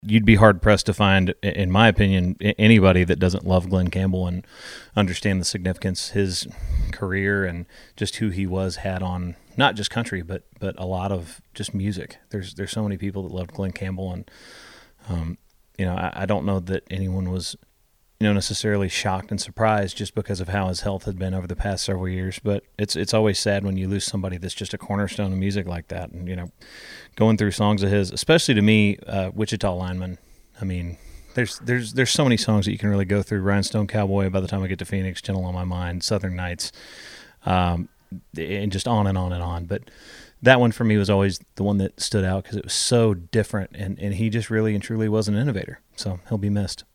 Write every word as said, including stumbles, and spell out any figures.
you'd be hard pressed to find, in my opinion, anybody that doesn't love Glenn Campbell and understand the significance his career and just who he was had on not just country, but but a lot of just music. There's there's so many people that loved Glenn Campbell, and um, you know, I, I don't know that anyone was, you know, necessarily shocked and surprised just because of how his health had been over the past several years. But it's it's always sad when you lose somebody that's just a cornerstone of music like that. And, you know, going through songs of his, especially to me, uh, Wichita Lineman. I mean, there's there's there's so many songs that you can really go through. Rhinestone Cowboy, by the time I get to Phoenix, Gentle on My Mind, Southern Nights, um, and just on and on and on. But that one for me was always the one that stood out because it was so different, and, and he just really and truly was an innovator. So he'll be missed.